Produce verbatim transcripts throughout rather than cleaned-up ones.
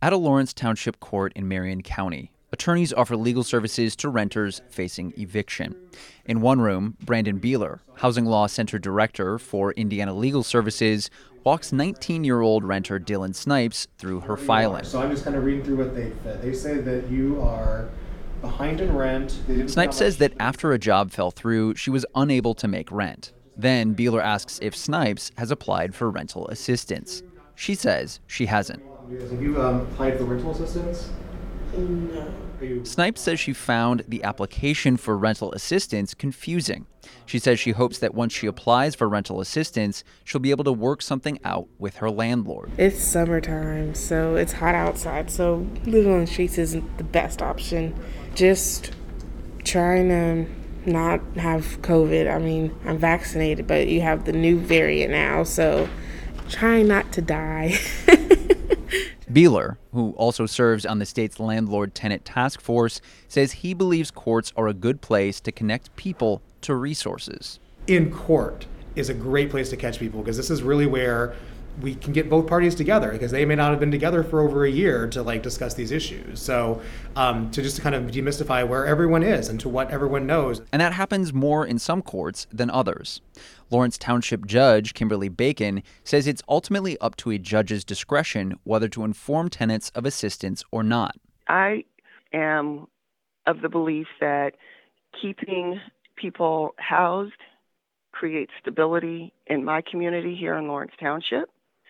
At a Lawrence Township court in Marion County, attorneys offer legal services to renters facing eviction. In one room, Brandon Beeler, Housing Law Center Director for Indiana Legal Services, walks nineteen-year-old renter Dylan Snipes through her filing. So I'm just kind of reading through what they said. They say that you are behind in rent. Snipes says that after a job fell through, she was unable to make rent. Then Beeler asks if Snipes has applied for rental assistance. She says she hasn't. Have you um, applied for rental assistance? No. Snipes says she found the application for rental assistance confusing. She says she hopes that once she applies for rental assistance, she'll be able to work something out with her landlord. It's summertime, so it's hot outside, so living on the streets isn't the best option. Just trying to not have COVID. I mean, I'm vaccinated, but you have the new variant now, so trying not to die. Beeler, who also serves on the state's landlord-tenant task force, says he believes courts are a good place to connect people to resources. In court is a great place to catch people because this is really where we can get both parties together because they may not have been together for over a year to like discuss these issues. So um, to just to kind of demystify where everyone is and to what everyone knows. And that happens more in some courts than others. Lawrence Township Judge Kimberly Bacon says it's ultimately up to a judge's discretion whether to inform tenants of assistance or not. I am of the belief that keeping people housed creates stability in my community here in Lawrence Township.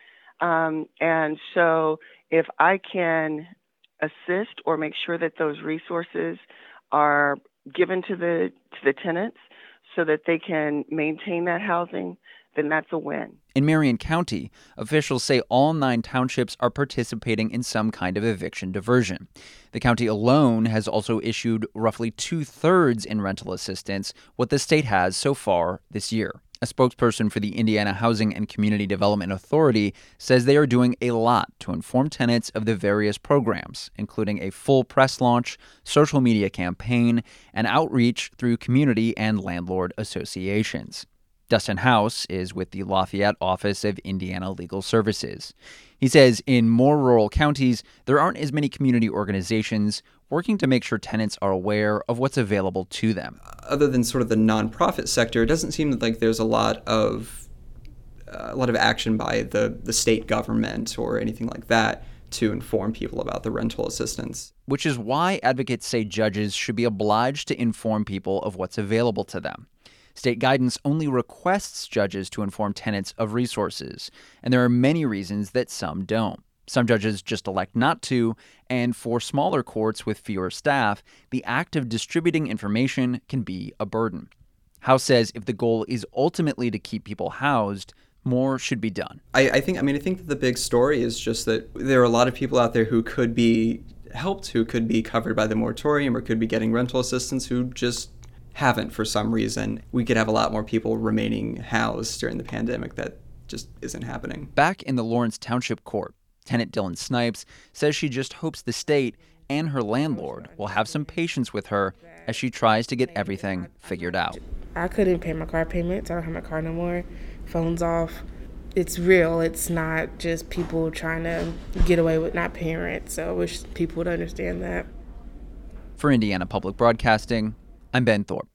Um, and so if I can assist or make sure that those resources are given to the to the tenants so that they can maintain that housing, then that's a win. In Marion County, officials say all nine townships are participating in some kind of eviction diversion. The county alone has also issued roughly two-thirds in rental assistance, what the state has so far this year. A spokesperson for the Indiana Housing and Community Development Authority says they are doing a lot to inform tenants of the various programs, including a full press launch, social media campaign, and outreach through community and landlord associations. Dustin House is with the Lafayette Office of Indiana Legal Services. He says in more rural counties, there aren't as many community organizations working to make sure tenants are aware of what's available to them. Other than sort of the nonprofit sector, it doesn't seem like there's a lot of uh, a lot of action by the, the state government or anything like that to inform people about the rental assistance. Which is why advocates say judges should be obliged to inform people of what's available to them. State guidance only requests judges to inform tenants of resources, and there are many reasons that some don't. Some judges just elect not to, and for smaller courts with fewer staff, the act of distributing information can be a burden. House says if the goal is ultimately to keep people housed, more should be done. I, I think, I mean, I think that the big story is just that there are a lot of people out there who could be helped, who could be covered by the moratorium or could be getting rental assistance who just haven't for some reason. We could have a lot more people remaining housed during the pandemic. That just isn't happening. Back in the Lawrence Township Court, tenant Dylan Snipes says she just hopes the state and her landlord will have some patience with her as she tries to get everything figured out. I couldn't pay my car payments. I don't have my car no more. Phone's off. It's real. It's not just people trying to get away with not paying rent. So I wish people would understand that. For Indiana Public Broadcasting, I'm Ben Thorpe.